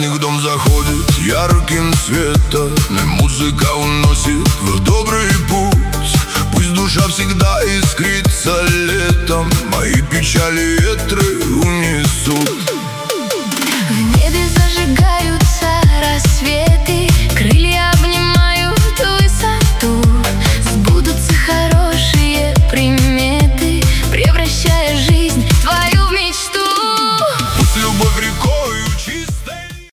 праздник в дом заходит ярким светом, и музыка уносит в добрый путь. Пусть душа всегда искрится летом, мои печали ветры унесут.